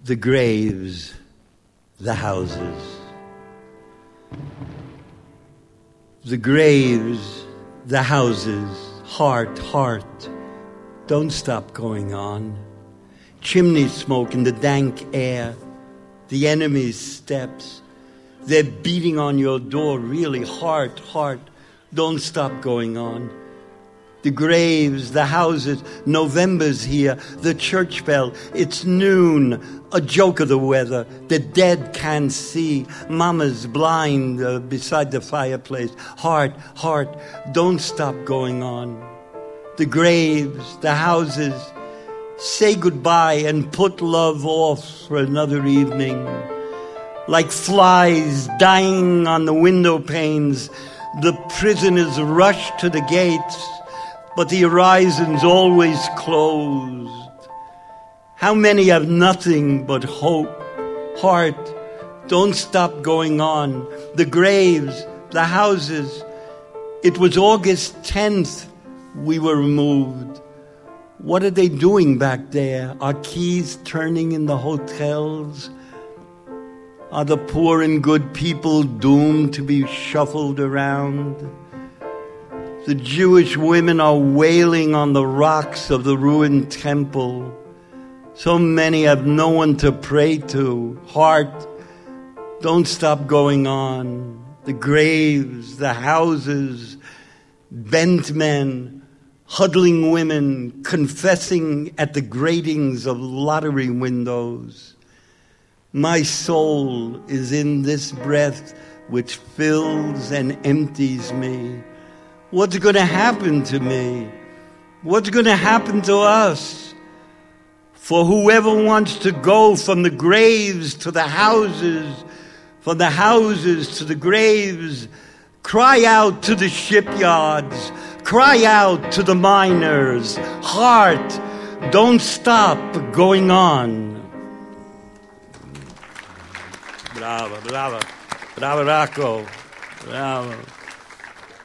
the graves, the houses. The graves, the houses, heart, heart, don't stop going on. Chimney smoke in the dank air, the enemy's steps. They're beating on your door really hard, hard. Don't stop going on. The graves, the houses, November's here, the church bell, it's noon, a joke of the weather, the dead can't see, mama's blind beside the fireplace. Heart, heart, don't stop going on. The graves, the houses, say goodbye and put love off for another evening. Like flies dying on the window panes, the prisoners rush to the gates, but the horizon's always closed. How many have nothing but hope? Heart, don't stop going on. The graves, the houses. It was August 10th we were removed. What are they doing back there? Are keys turning in the hotels? Are the poor and good people doomed to be shuffled around? The Jewish women are wailing on the rocks of the ruined temple. So many have no one to pray to. Heart, don't stop going on. The graves, the houses, bent men, huddling women, confessing at the gratings of lottery windows. My soul is in this breath which fills and empties me. What's going to happen to me? What's going to happen to us? For whoever wants to go from the graves to the houses, from the houses to the graves, cry out to the shipyards, cry out to the miners. Heart, don't stop going on. Bravo, bravo, bravo Rocco, bravo.